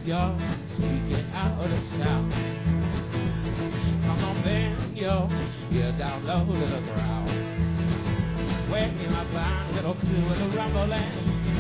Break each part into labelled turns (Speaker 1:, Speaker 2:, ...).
Speaker 1: you're seeking out the sound, come on, bend your ear down low to the ground. Where can I find a little clue in the rumbling?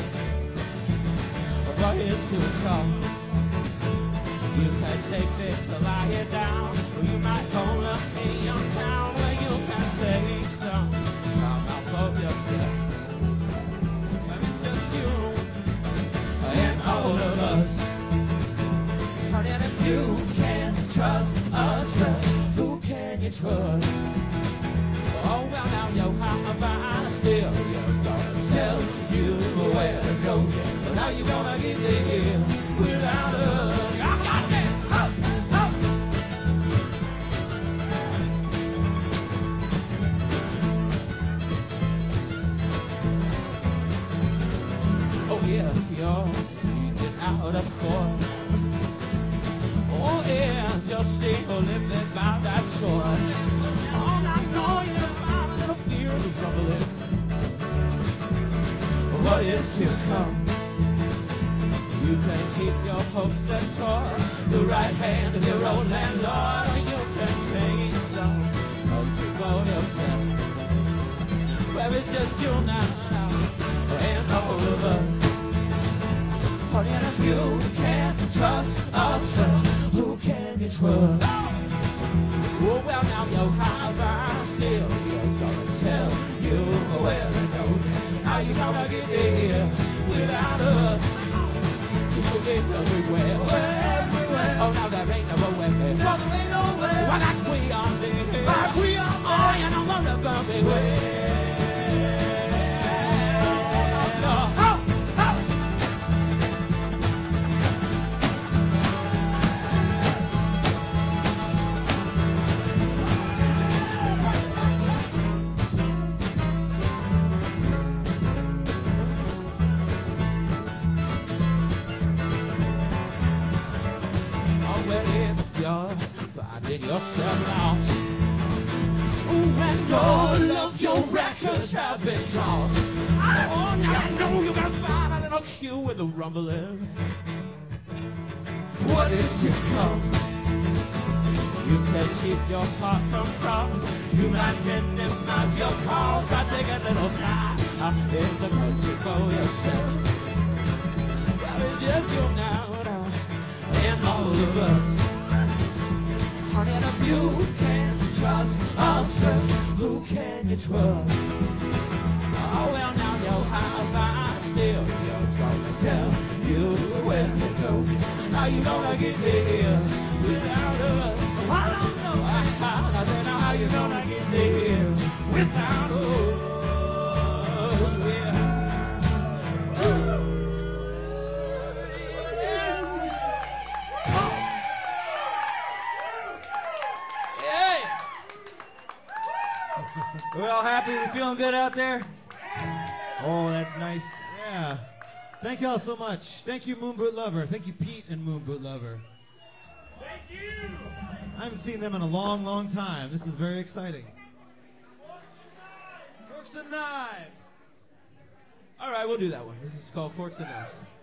Speaker 1: What is to come? You can take this to lie it down, or you might hold up in your town where you can say some. Come out for yourself. Well, it's just you and all of us. Honey, and if you can't trust us, well, who can you trust? Oh, well, now your heart still just gonna tell you where to go. But now you're gonna get there without us. I got that. Oh, yeah, you're seeking out a court. Oh, yeah, you're still living by that shore. Oh, I know you're fine, a little fear of rumbling. What is to come? You can keep your hopes and toy, the right hand of your own landlord, or you can change some, country for yourself. Well, it's just you now, and all of us. Honey, and if you can't trust us, well, who can you trust? Oh, well, now your high still is gonna tell you where to go. How you gonna get there without us? Cause we'll get everywhere, everywhere. Oh, now there ain't no way. No, there ain't no way. Why like we are there? Like we are there. Oh, you know what the bumpy way. Finding yourself lost. Ooh, and all of your records have been tossed. Oh, now I know you gotta find a little cue in the rumbling. What is to come? You can keep your heart from cross. You might minimize your cause by taking a little time in the country for yourself. Well, it's just you now, and all of us. Honey, and if you can't trust us, well, who can you trust? Oh, well, now your high still just gonna tell you where to go. How you gonna get there without us? I don't know. I said, now how you gonna get there without us? Yeah.
Speaker 2: We're all happy? We feeling good out there? Oh, that's nice.
Speaker 3: Yeah. Thank y'all so much. Thank you, Moonboot Lover. Thank you, Pete and Moonboot Lover.
Speaker 4: Thank you.
Speaker 3: I haven't seen them in a long, long time. This is very exciting. Forks and Knives.
Speaker 1: All right, we'll do that one. This is called Forks and Knives.